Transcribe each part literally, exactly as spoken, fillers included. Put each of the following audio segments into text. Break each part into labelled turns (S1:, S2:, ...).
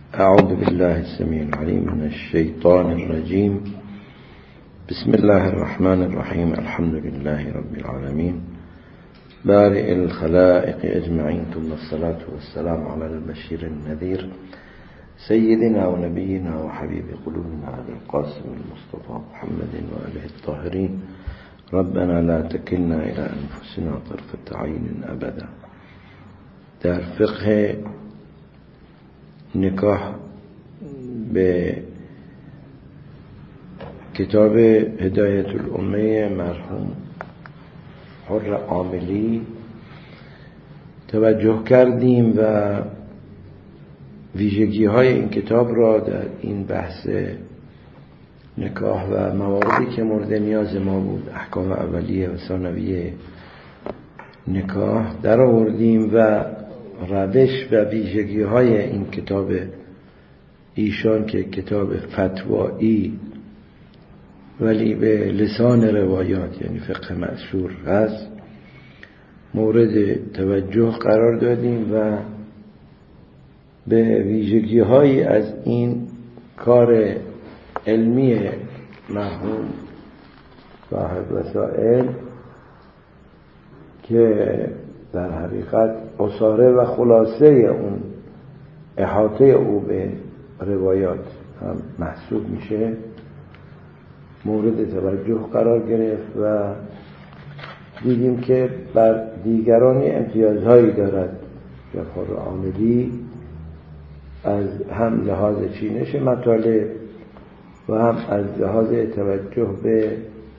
S1: أعوذ بالله السميع العليم من الشيطان الرجيم. بسم الله الرحمن الرحيم. الحمد لله رب العالمين بارئ الخلائق أجمعين، ثم الصلاة والسلام على البشير النذير سيدنا ونبينا وحبيب قلوبنا علي القاسم المصطفى محمد وآله الطاهرين. ربنا لا تكلنا إلى أنفسنا طرفة عين أبدا. در فقه نکاح به کتاب هدایت الامه مرحوم حر عاملی توجه کردیم و ویژگی های این کتاب را در این بحث نکاح و مواردی که مورد نیاز ما بود، احکام اولیه و ثانویه نکاح، در آوردیم و روش و ویژگی های این کتاب ایشان که کتاب فتوایی ولی به لسان روایات یعنی فقه مأثور هست مورد توجه قرار دادیم و به ویژگی هایی از این کار علمی مرحوم صاحب وسائل که در حقیقت اصاره و خلاصه اون احاطه او به روایات هم محسوب میشه مورد توجه قرار گرفت و دیدیم که بر دیگرانی امتیازهایی دارد شیخ حر عاملی از هم لحاظ چینش مطالب و هم از لحاظ توجه به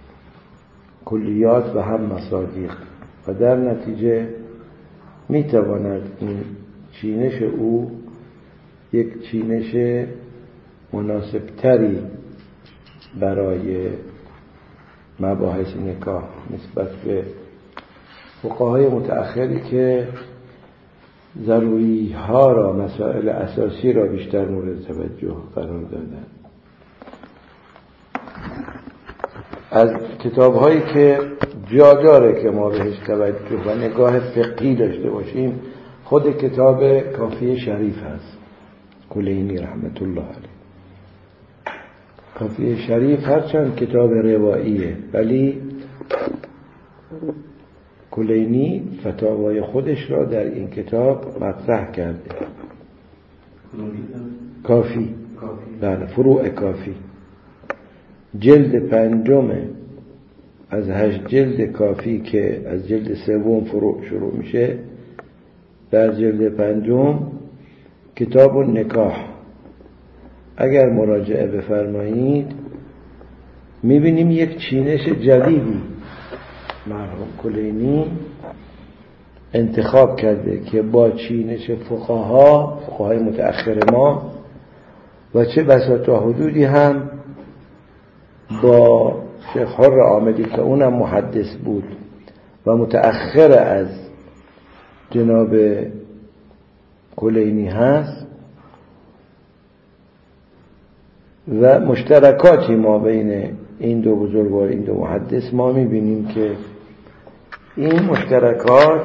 S1: کلیات و هم مصادیق و در نتیجه می تواند این چینش او یک چینش مناسب تری برای مباحث نکاح نسبت به فقهای متأخری که ضروری ها را، مسائل اساسی را بیشتر مورد توجه قرار دادند. از کتاب هایی که جا داره که ما بهش توجه و نگاه فقهی داشته باشیم خود کتاب کافی شریف هست، کلینی رحمت الله علیه. کافی شریف هرچند کتاب رواییه ولی کلینی فتاوای خودش را در این کتاب مطرح کرده. کافی بله، فروع کافی جلد پنجم از هشت جلد کافی که از جلد سوم فروع شروع میشه، در جلد پنجم کتاب النکاح اگر مراجعه بفرمایید میبینیم یک چینش جدیدی مرحوم کلینی انتخاب کرده که با چینش فقها فقهای متأخر ما و چه بسا تا حدودی هم با شیخ حر عاملی که اونم محدث بود و متأخر از جناب کلینی هست و مشترکاتی ما بین این دو بزرگوار این دو محدث ما میبینیم که این مشترکات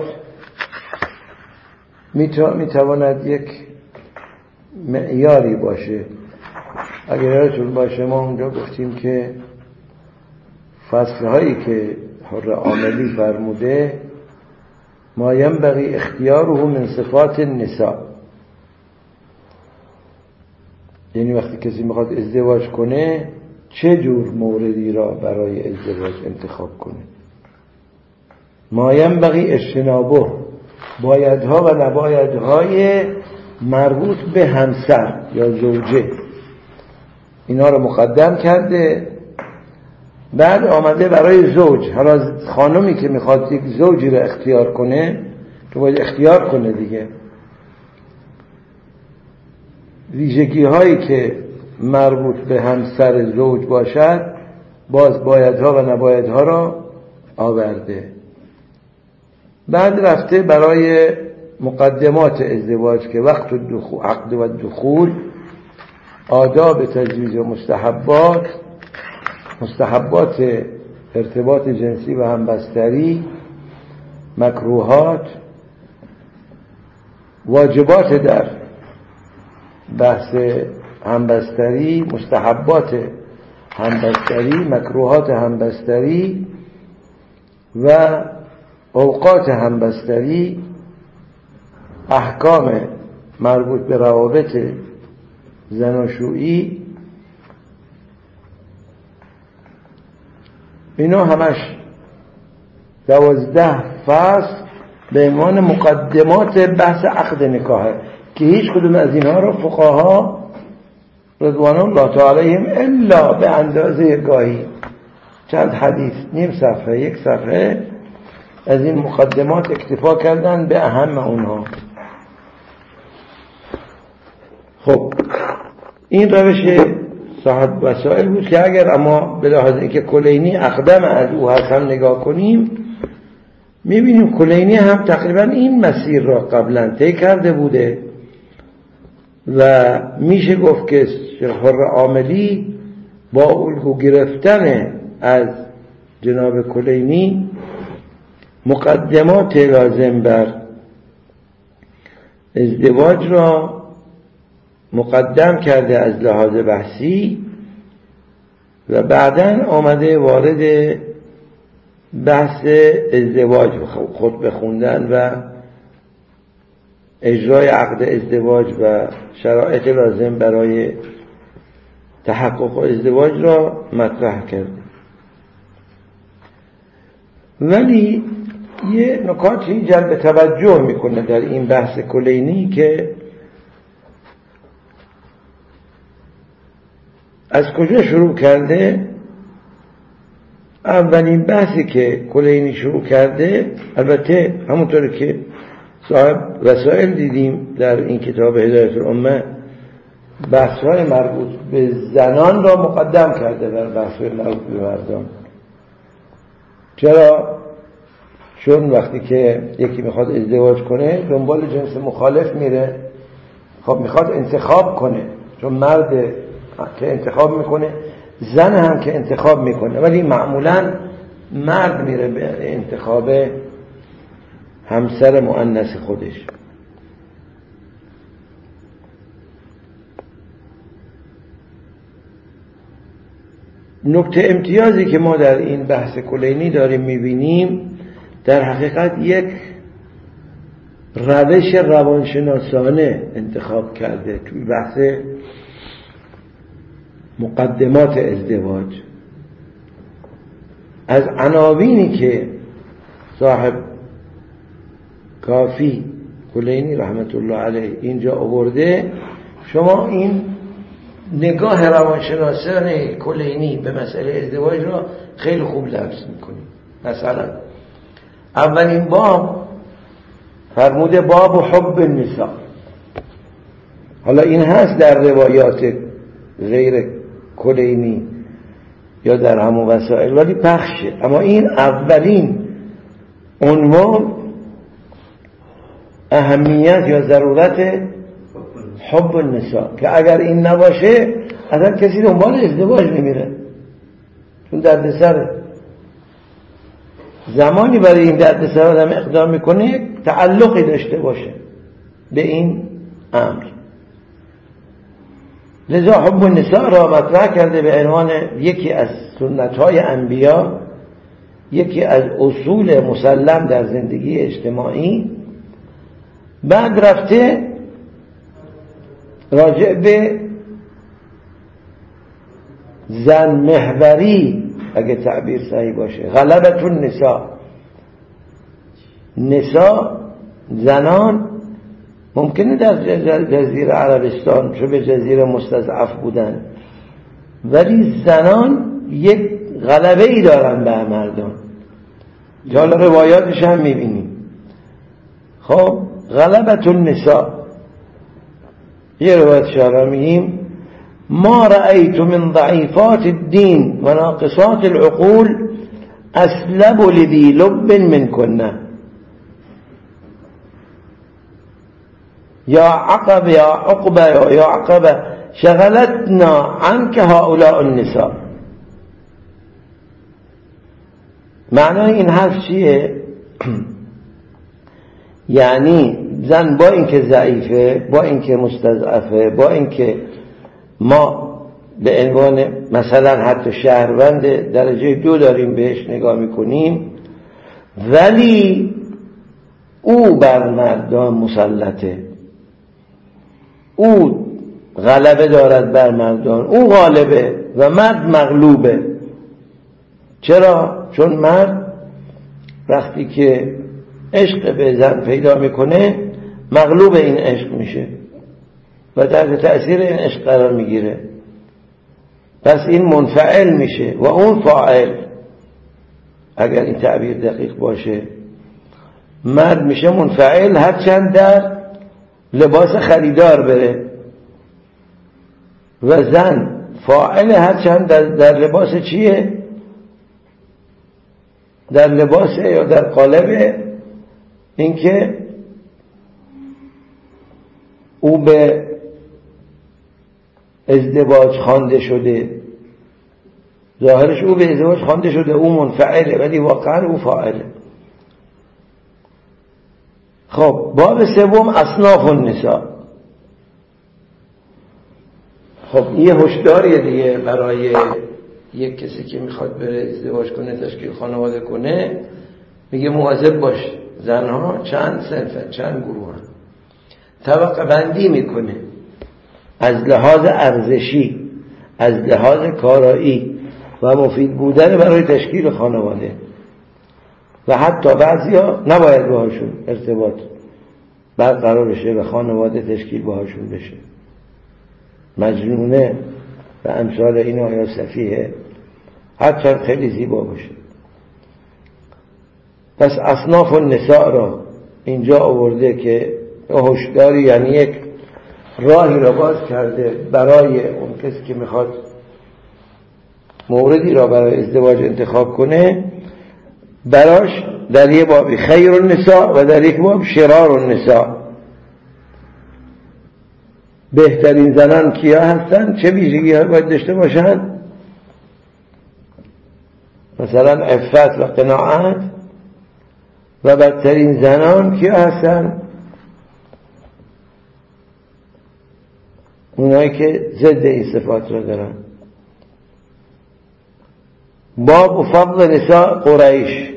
S1: میتواند یک معیاری باشه. اگر یادتون باشه ما اونجا گفتیم که فصل هایی که حر عاملی فرموده ما ینبغی اختیاره من صفات النساء، یعنی وقتی کسی میخواد ازدواج کنه چه جور موردی را برای ازدواج انتخاب کنه. ما ینبغی اجتنابه، بایدها و نبایدهای مربوط به همسر یا زوجه اینا رو مقدم کرده. بعد آمده برای زوج، حالا خانمی که میخواد یک زوجی رو اختیار کنه تو باید اختیار کنه دیگه. ویژگی هایی که مربوط به همسر زوج باشد باز بایدها و نبایدها را آورده. بعد رفته برای مقدمات ازدواج که وقت الدخول، عقد و دخول، آداب تزویج و مستحبات، مستحبات ارتباط جنسی و همبستری، مکروهات، واجبات در بحث همبستری، مستحبات همبستری، مکروهات همبستری و اوقات همبستری، احکام مربوط به روابط زناشویی، اینا همش دوازده فصل به عنوان مقدمات بحث عقد نکاحه که هیچ کدوم از اینها رو فقها رضوان الله تعالی علیهم الا به اندازه گاهی چند حدیث، نیم صفحه، یک صفحه از این مقدمات اکتفا کردن به اهم اونها. خب این روش صاحب وسائل بود که اگر اما به لحاظ اینکه کلینی اقدم از او هست هم نگاه کنیم، میبینیم کلینی هم تقریبا این مسیر را قبلا طی کرده بوده و میشه گفت که شیخ حر عاملی با الگو گرفتن از جناب کلینی مقدمات لازم بر ازدواج را مقدم کرده از لحاظ بحثی و بعداً آمده وارد بحث ازدواج خود بخوندن و اجرای عقد ازدواج و شرایط لازم برای تحقق ازدواج را مطرح کرده. ولی یه نکاتی جلب توجه میکنه در این بحث کلینی که از کجا شروع کرده. اولین بحثی که کلینی شروع کرده، البته همونطور که صاحب وسائل دیدیم در این کتاب هدایت الامه، بحث‌های مربوط به زنان را مقدم کرده بر بحث‌های مربوط به مردان. چرا؟ چون وقتی که یکی میخواد ازدواج کنه دنبال جنس مخالف میره، خب میخواد انتخاب کنه، چون مرد که انتخاب میکنه زن هم که انتخاب میکنه، ولی معمولا مرد میره به انتخاب همسر مؤنث خودش. نکته امتیازی که ما در این بحث کلینی داریم میبینیم در حقیقت یک روش روانشناسانه انتخاب کرده توی بحث مقدمات ازدواج. از عناوینی که صاحب کافی کلینی رحمت الله علیه اینجا آورده، شما این نگاه روانشناسان کلینی به مسئله ازدواج را خیلی خوب لمس میکنید. مثلا اولین باب فرموده باب حب النساء. حالا این هست در روایات غیر کلینی یا در همون وسائل ولی پخشه، اما این اولین عنوان اهمیت یا ضرورت حب النساء که اگر این نباشه اصلا کسی دنبال ازدواج نمیره، چون دردسره. زمانی برای این دردسر آدم اقدام میکنه تعلقی داشته باشه به این امر. لذا حب النساء را مطرح کرده به عنوان یکی از سنت‌های انبیا، یکی از اصول مسلم در زندگی اجتماعی. بعد رفته راجع به زن محوری، اگه تعبیر صحیح باشه، غلبت النساء. نساء زنان ممکنه در جزیره عربستان چون به جزیره مستضعف بودن، ولی زنان یک غلبه ای دارن به مردان. حالا روایاتش هم میبینیم. خب غلبت النساء، یه روایت شهر میگیم ما رأيت من ضعيفات الدين و ناقصات العقول اسلب لذي لب من كنا یا عقب یا عقبه یا عقبه شغلتنا عنك هؤلاء النساء. معنای این حرف چیه؟ یعنی زن با اینکه ضعیفه، با اینکه مستضعفه، با اینکه ما به عنوان مثلا حتی شهروند درجه دو داریم بهش نگاه میکنیم، ولی او بر مردان مسلطه، او غلبه دارد بر مردان، او غالبه و مرد مغلوبه. چرا؟ چون مرد وقتی که عشق به زن پیدا میکنه مغلوب این عشق میشه و تحت تأثیر این عشق قرار میگیره، پس این منفعل میشه و اون فاعل. اگر این تعبیر دقیق باشه، مرد میشه منفعل هرچند در لباس خریدار بره و زن فاعل هرچند در, در لباس چیه؟ در لباس یا در قالب اینکه او به ازدواج خوانده شده، ظاهرش او به ازدواج خوانده شده، او منفعله ولی واقعا او فاعله. خب باب سوم اصناف النساء. خب یه هشداریه دیگه برای یک کسی که میخواد بره ازدواج کنه، تشکیل خانواده کنه، میگه مواظب باش زنها چند صنفن، چند گروهن، طبقه بندی میکنه از لحاظ ارزشی، از لحاظ کارایی و مفید بودن برای تشکیل خانواده. و حتی بعضیا نباید باهاشون ارتباط برقرار بشه و خانواده تشکیل باهاشون بشه، مجنونه و امثال اینا یا سفیه، حتی خیلی زیبا باشه. پس اصناف النساء را اینجا آورده که هشداری، یعنی یک راهی را باز کرده برای اون کسی که میخواد موردی را برای ازدواج انتخاب کنه، براش در یک باب خیر النساء و در یک باب شرار النساء. بهترین زنان کیا هستن؟ چه ویژگی ها باید داشته باشن؟ مثلا عفت و قناعت. و بدترین زنان کیا هستن؟ اونایی که ضد این صفات را دارن. باب فضل نساء قریش،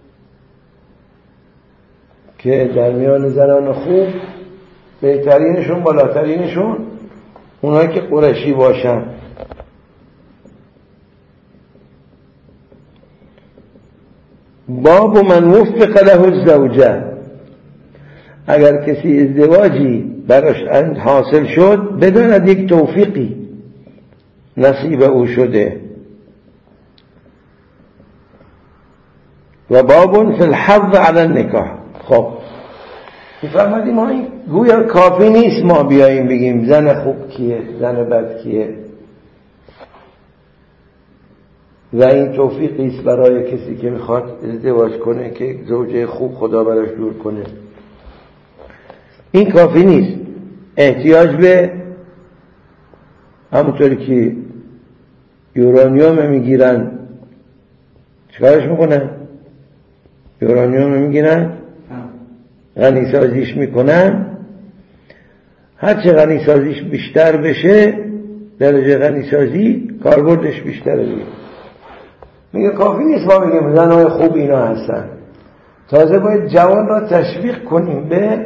S1: که در میان زنان خوب بهترینشون، بالاترینشون اونایی که قریشی باشن. باب من وفق له الزوجه، اگر کسی ازدواجی براش حاصل شد بداند یک توفیقی نصیب او شده. و باب فی الحظ علی النکاح. خب میفرمادیم ما این گویا کافی نیست ما بیاییم بگیم زن خوب کیه، زن بد کیه، و این توفیقی است برای کسی که میخواد ازدواج کنه که زوجه خوب خدا براش دور کنه. این کافی نیست، احتیاج به همونطوری که یورانیوم میگیرن، چیکارش میکنن؟ یورانیوم میگیرن غنی سازیش میکنن، هرچه غنی سازیش بیشتر بشه، درجه غنی سازی کاربردش بیشتره دیگه. میگه کافی نیست ما بگیم زنهای خوب اینا هستن، تازه باید جوان را تشویق کنیم به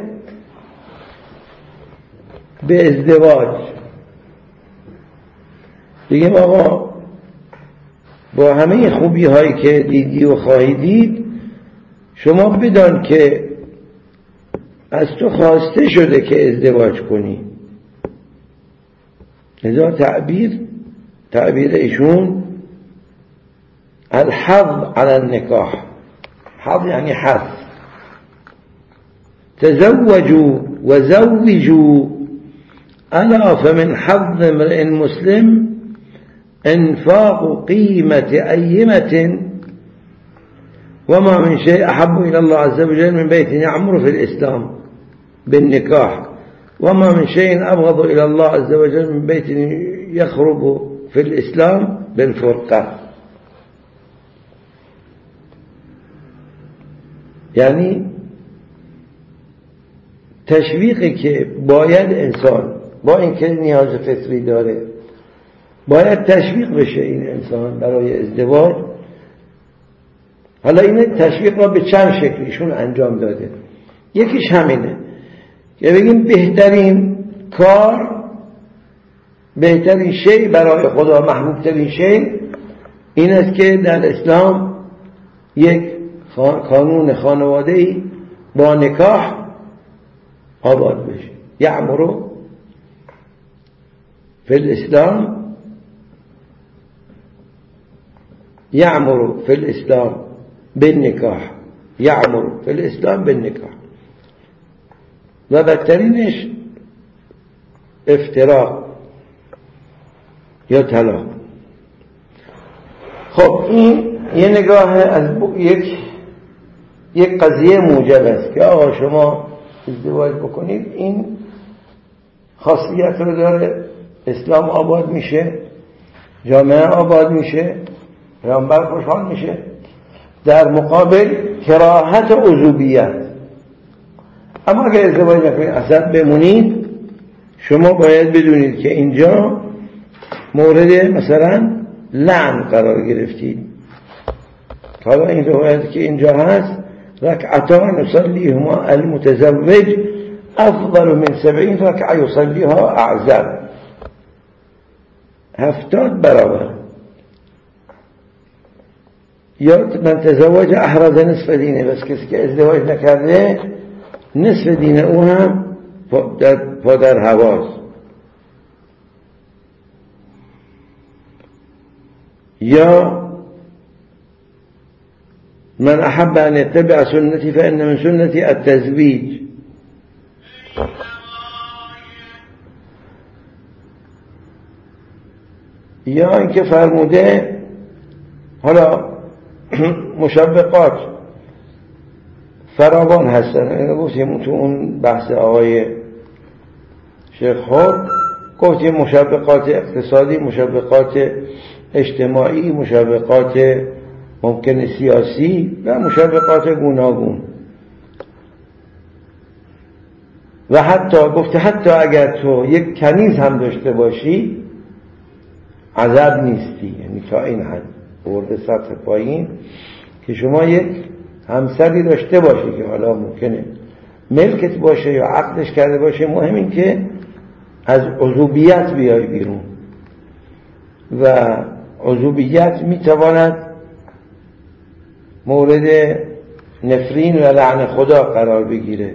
S1: به ازدواج. بگیم آقا با همه خوبی هایی که دیدی و خواهی دید، شما بدان که از تو خواسته شده که ازدواج کنی. لذا تعبیر تعبیر ایشون الحظ على النکاح، حظ یعنی حظ. تزوجوا وزوجوا الا فمن حظ امرئ مسلم انفاق قيمة أيمة وما من شيء أحب إلى الله عز وجل من بيت يعمر في الإسلام بالنكاح، وما من شيء أبغض إلى الله عز وجل من بيت يخرب في الإسلام بالفرقة. یعنی تشویقی که باید انسان با اینکه نیاز فطری داره باید تشویق بشه این انسان برای ازدواج. حالا این تشویق را به چند شکلیشون انجام داده. یکیش همینه که بگیم بهترین کار، بهترین شی برای خدا، محبوب ترین شی این است که در اسلام یک قانون خانواده‌ای با نکاح آباد بشه. یعمرو فی الاسلام یعمرو فی الاسلام بالنکاح، یعمرو فی الاسلام بالنکاح. و بدترینش افتراق یا طلاق. خب این یه نگاه از یک یک قضیه موجب است که آقا شما ازدواج بکنید، این خاصیت رو داره، اسلام آباد میشه، جامعه آباد میشه، پیامبر خوشحال میشه. در مقابل کراهت و عزوبیت. اما اگر ازدواج نکنید اصلا بمونید، شما باید بدونید که اینجا مورد مثلا لعن قرار گرفتید. حالا این روایت که اینجا هست رکعتان یصلیهما المتزوج افضل من سبعین رکعه یصلیها اعزب، هفتاد برابر. یا من تزوج احرز نصف دینه، بس کسی که ازدواج نکرده نصف دین او هم در پادر هواست. یا من احب ان يتبع سنتي فان من سنتي التزويج. یا اینکه فرموده، حالا مشبقات فراوان هستن، گفتیم تو اون بحث آقای شیخ خور، گفتیم مشبقات اقتصادی، مشبقات اجتماعی، مشبقات ممکن سیاسی و مشبقات گوناگون. و حتی گفته حتی اگر تو یک کنیز هم داشته باشی عذاب نیستی، یعنی تا این حد برده سطح پایین که شما یک همسری داشته باشی که حالا ممکنه ملکت باشه یا عقدش کرده باشه، مهم این که از عضوبیت بیای بیرون. و عضوبیت میتواند مورد نفرین و لعن خدا قرار بگیره.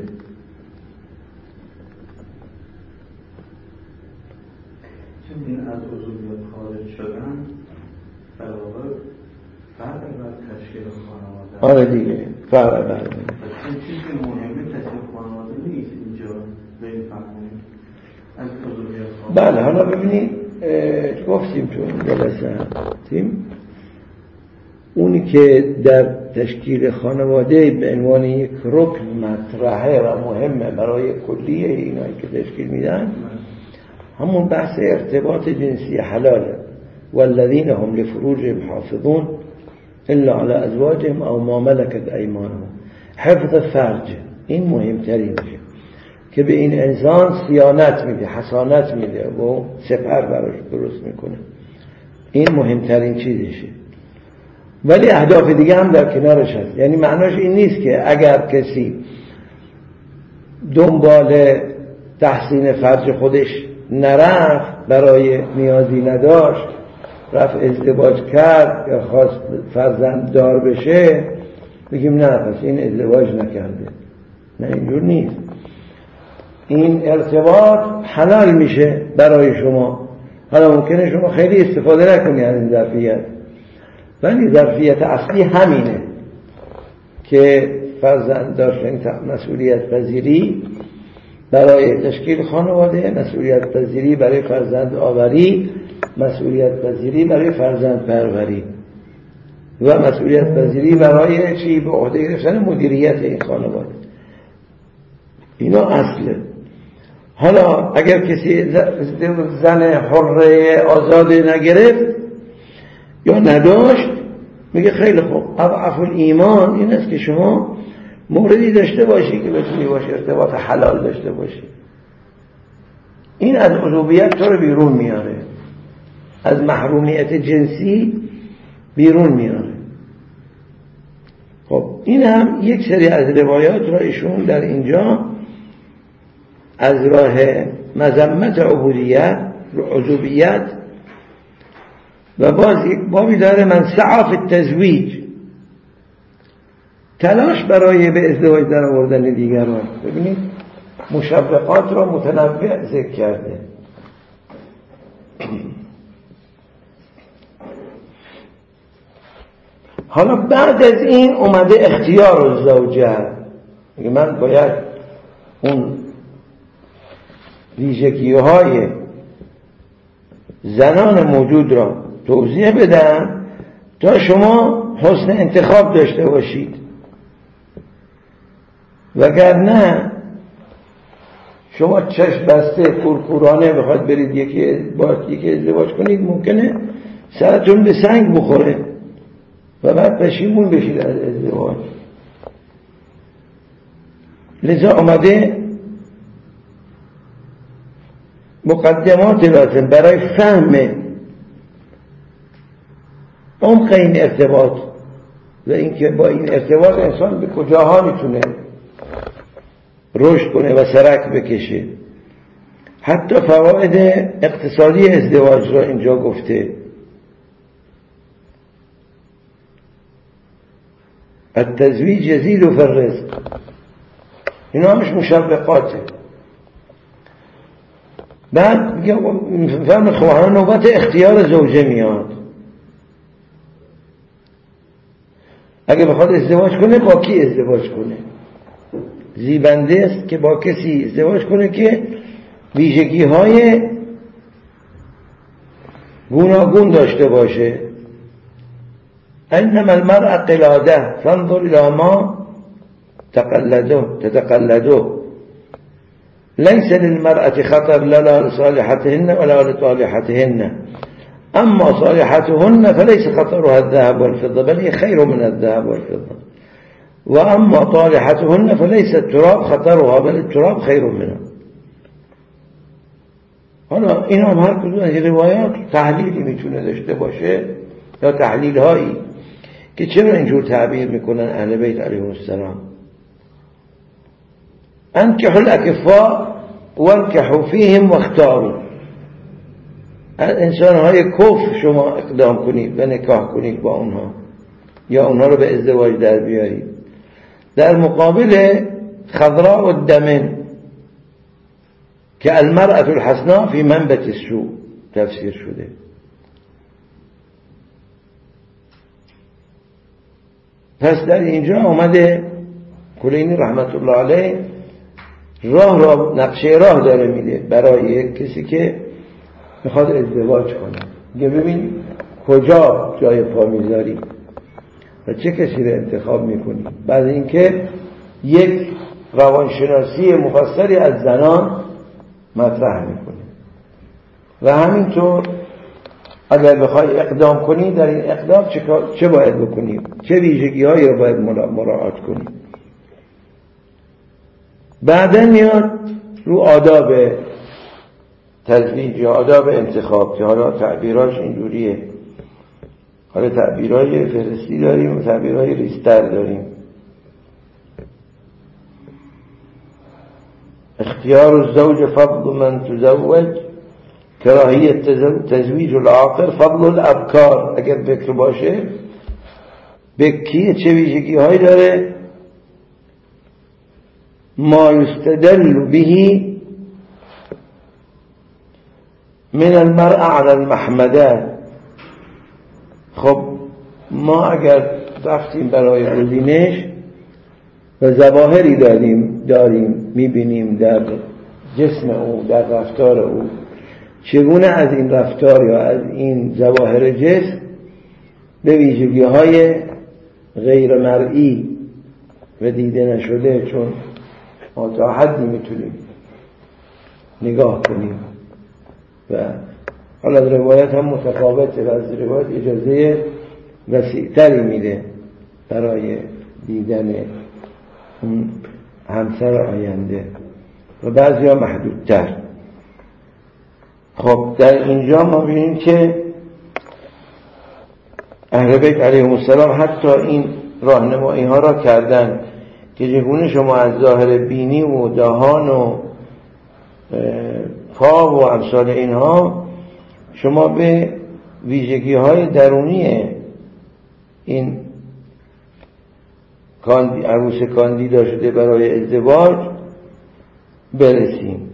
S2: چون از عضوبیت خارج شدن برابر فرق بر تشکیل خانواده.
S1: آره دیگه فرق بر
S2: این چیزی مهمه تشکیل خانواده نیست اینجا به این فهمونیم از عضوبیت خانواده.
S1: بله حالا ببینید گفتیم تو این جلسه تیم اونی که در تشکیل خانواده به عنوان یک رکن مطرحه و مهمه برای کلیه اینایی که تشکیل میدن همون بحث ارتباط جنسی حلاله. والذین هم لفروجهم حافظون الا علی ازواجهم او ما ملکت ایمانهم. حفظ فرج این مهمترین میشه که به این انسان صیانت میده، حصانت میده و سپر براش درست میکنه. این مهمترین چیزشه. ولی اهداف دیگه هم در کنارش هست. یعنی معناش این نیست که اگر کسی دنبال تحسین فرج خودش نرفت، برای نیازی نداشت، رفت ازدواج کرد یا خواست فرزند دار بشه، بگیم نه پس این ازدواج نکرده. نه اینجور نیست. این ارتباط حلال میشه برای شما. حالا ممکنه شما خیلی استفاده نکنی از این ظرفیت، ولی ظرفیت اصلی همینه که فرزند داشتن، مسئولیت پذیری برای تشکیل خانواده، مسئولیت پذیری برای فرزند آوری، مسئولیت پذیری برای فرزند پروری و مسئولیت پذیری برای چی؟ به عهده گرفتن مدیریت این خانواده. اینا اصله. حالا اگر کسی زن حره آزاده نگرفت یا نداشت، میگه خیلی خوب اضعف الایمان این است که شما موردی داشته باشی که بتونی باشه ارتباط حلال داشته باشی. این از عضویت تو رو بیرون میاره، از محرومیت جنسی بیرون میاره. خب این هم یک سری از روایات را ایشون در اینجا از راه مذمت عبودیت عضویت و باز یک بابی داره من سعی فی التزویج، تلاش برای به ازدواج در آوردن دیگران. ببینید مشوقات را متنوع ذکر کرده. حالا بعد از این اومده اختیار الزوجه، میگه من باید اون ویژگی‌های زنان موجود را توضیح بدم تا شما حسن انتخاب داشته باشید، وگرنه شما چشم بسته کورکورانه بخواد برید یکی با یکی ازدواج کنید ممکنه سرتون به سنگ بخوره و بعد پشیمون بشید از ازدواج. لذا آمده مقدمات لازم برای فهم عمق این ارتباط و اینکه با این ارتباط انسان به کجاها میتونه رشد کنه و سرک بکشه. حتی فواید اقتصادی ازدواج را اینجا گفته. التزویج یزید فی الرزق، اینا همش مشوقاته. بعد میگه فهم خواهان نوبت اختیار زوجه میاد. اگه بخواد ازدواج کنه با کی ازدواج کنه؟ زیبنده است که با کسی ازدواج کنه که ویژگی های گوناگون داشته باشه. انما المرأة قلاده فانظر الى ما تقلده تتقلده ليس للمرأة خطر لا لصالحتهن ولا لطالحتهن اما صالحتهن فليس خطرها الذهب والفضة بل هي خير من الذهب والفضة واما طالحتهن فليس التراب خطرها بل التراب خير منها. حالا این هم هر کدوم از روایات تحلیلی میتونه داشته باشه یا تحلیل هایی که چرا اینجور تعبیر میکنن اهل بیت علیهم السلام. انکحوا الاکفاء وانکحوا فیهم واختاروا، انسان های کفر شما اقدام کنید و نکاح کنید با اونها یا اونها رو به ازدواج در بیارید. در مقابل خضراء الدمن که المرأة الحسناء فی منبت السوء تفسیر شده. پس در اینجا آمده کلینی رحمت الله علیه راه را نقشه راه داره میده برای یک کسی که میخواد ازدواج کنه. میگه ببین کجا جای پا میذاری و چه کسی رو انتخاب میکنی. بعد اینکه یک روانشناسی مفصلی از زنان مطرح میکنه و همینطور اگر بخوای اقدام کنی در این اقدام چه, چه باید بکنی، چه ویژگی هایی رو باید مراعات کنی. بعدا میاد رو آداب تزویج یا آداب انتخاب که حالا تعبیراش اینجوریه. حالا تعبیرهای فهرستی داریم و تعبیرهای ریستر داریم. اختیار الزوج فضل من تزوج کراهیت تزویج العاقر فضل الابکار. اگر بکر باشه بکیه چه ویژگی هایی داره؟ ما یستدل به من المرأة على المحمده. خب ما اگر رفتیم برای گزینش و ظواهری داریم داریم میبینیم در جسم او، در رفتار او، چگونه از این رفتار یا از این ظواهر جسم به ویژگی های غیر مرئی و دیده نشده، چون ما تا حدی میتونیم نگاه کنیم و حالا روایت هم متفاوته و از روایت اجازه وسیع‌تری میده برای دیدن اون همسر آینده و بعضی ها محدودتر. خب در اینجا ما ببینیم که اهل بیت علیهم السلام حتی این راهنمایی ها را کردن که چگونه شما از ظاهر بینی و دهان و پا و امثال اینها شما به ویژگی های درونی این عروس کاندیدا شده برای ازدواج برسیم.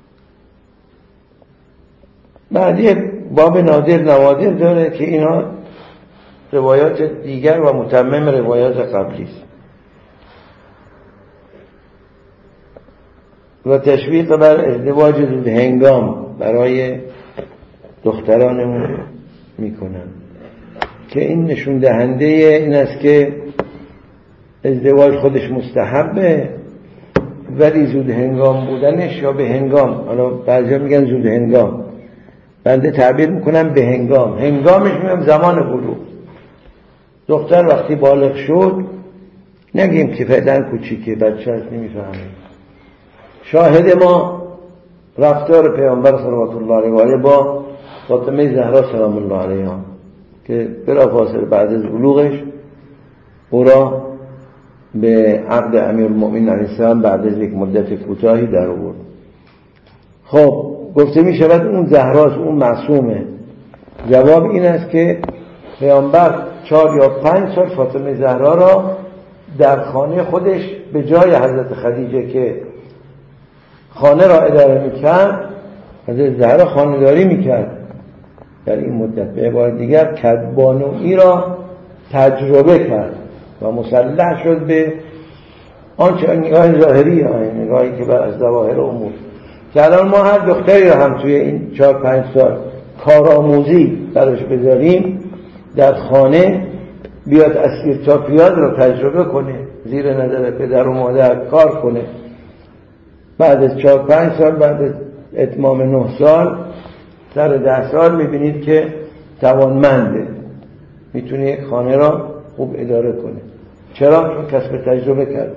S1: بعد یک باب نادر نوادر داره که اینا روایات دیگر و متمم روایات قبلی است و تشویق بر ازدواج زود هنگام برای دخترانمون میکنن که این نشون دهنده این است که ازدواج خودش مستحبه، ولی زود هنگام بودنش یا به هنگام، حالا بعضیا میگن زود هنگام، بنده تعبیر میکنم به هنگام. هنگامش میگم زمان بلوغ. دختر وقتی بالغ شد، نگیم که فعلا کوچیکه، بچه هست نمیفهمه. شاهد ما رفتار پیامبر صلوات الله علیه و آله با فاطمه زهرا سلام الله علیها که بلافاصله بعد از بلوغش او را به عقد امیرالمؤمنین علیه السلام بعد از یک مدت کوتاهی در آورد. خب گفته می شود اون زهراست، اون معصومه. جواب این است که پیامبر چهار یا پنج سال فاطمه زهرا را در خانه خودش به جای حضرت خدیجه که خانه را اداره میکرد، حضرت زهرا خانه‌داری میکرد. در این مدت به عبارت دیگر کدبانویی را تجربه کرد و مسلح شد به آنچه نگاه ظاهری، نگاهی که بر از ظواهر امور، که الان ما هر دختری را هم توی این چهار پنج سال کارآموزی براش بذاریم در خانه، بیاد اسیر تا پیاز را تجربه کنه، زیر نظر پدر و مادر کار کنه، بعد از چهار پنج سال، بعد از اتمام نه سال، سر ده سال میبینید که توانمنده، میتونه یک خانه را خوب اداره کنه. چرا؟ چون کسب تجربه کرده.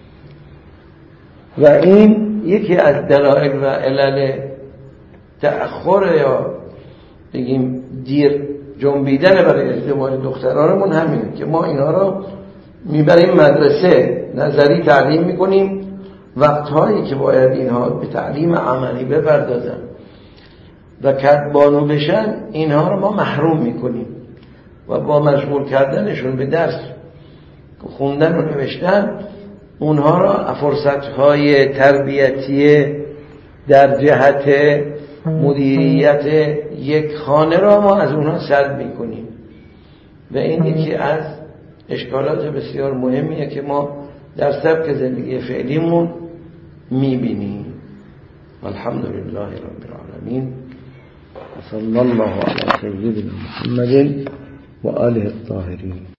S1: و این یکی از دلایل و علل تأخر یا بگیم دیر جنبیدن برای ازدواج دخترانمون همینه که ما اینا را میبریم مدرسه، نظری تعلیم میکنیم، وقتهایی که باید اینها به تعلیم عملی بپردازن و کدبانو بشن اینها رو ما محروم میکنیم و با مشغول کردنشون به درس خوندن و نوشتن اونها را فرصتهای تربیتی در جهت مدیریت یک خانه را ما از اونها سلب میکنیم و این یکی از اشکالات بسیار مهمیه که ما در سبک زندگی فعلیمون میبینیم. الحمدلله رب العالمین و صلی الله علی سیدنا محمد و آله الطاهرین.